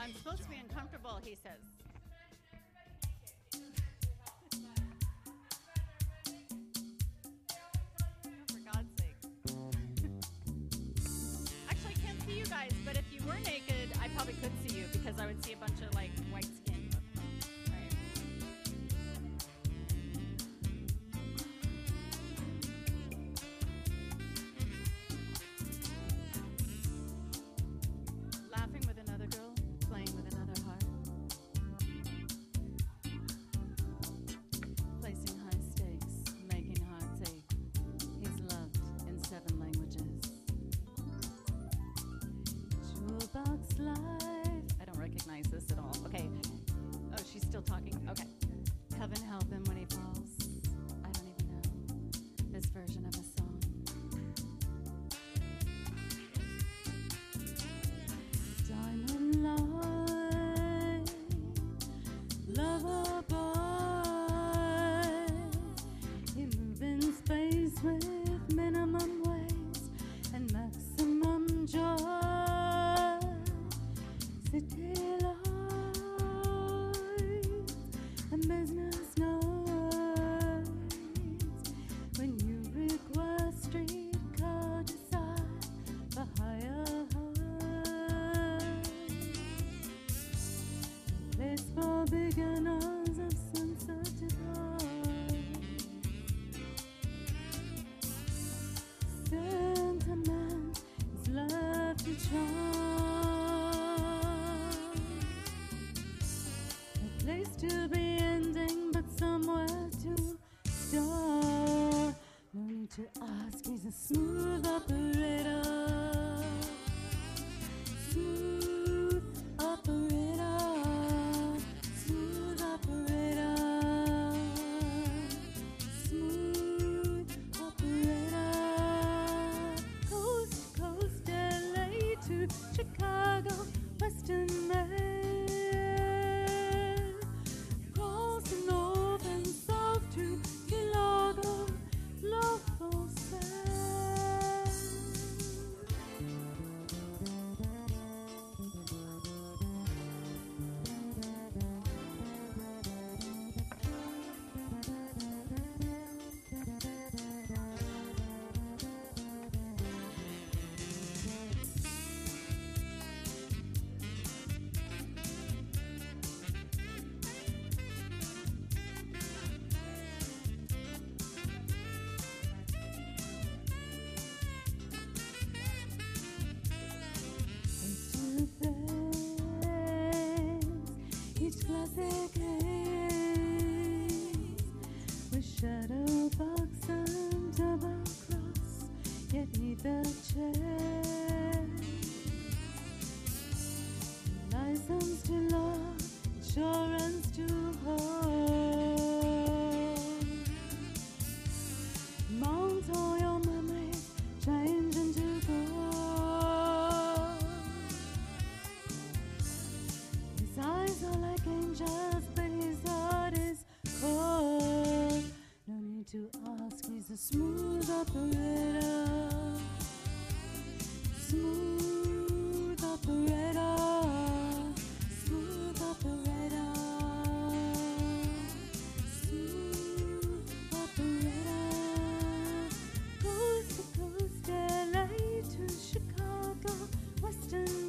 I'm supposed to be uncomfortable, he says. Oh, for God's sake. Actually, I can't see you guys, but if you were naked, I probably could see you because I would see a bunch of like white skin. Right. Laughing with another girl, playing with another heart. Placing high stakes, making hearts ache. He's loved in 7 languages. Jukebox life. I don't recognize this at all. Okay. Oh, she's still talking? Okay. Heaven help him when he falls. I don't even know this version of a song. Diamond light, lover boy. You move in space with minimum waves and maximum joy. City lights and business nights. When you request streetcar decide for higher heights. Place for beginners of sunset to dawn. Sentiment is left to charm. A place to be ending, but somewhere to start. No need to ask, he's a smooth operator. Smooth operator. Smooth operator. Smooth operator. Coast to coast, LA to Chicago, Western Maine. Across the north and south to Key Largo, lawful sand. Each classic haze with shadow box and double cross, yet neither change. License to love, insurance to hold. Mount all your memories, change into gold. His eyes are like angels, but his heart is cold. No need to ask, he's a smooth operator. Smooth operator. Smooth operator. Smooth operator. Coast to coast, LA to Chicago, Western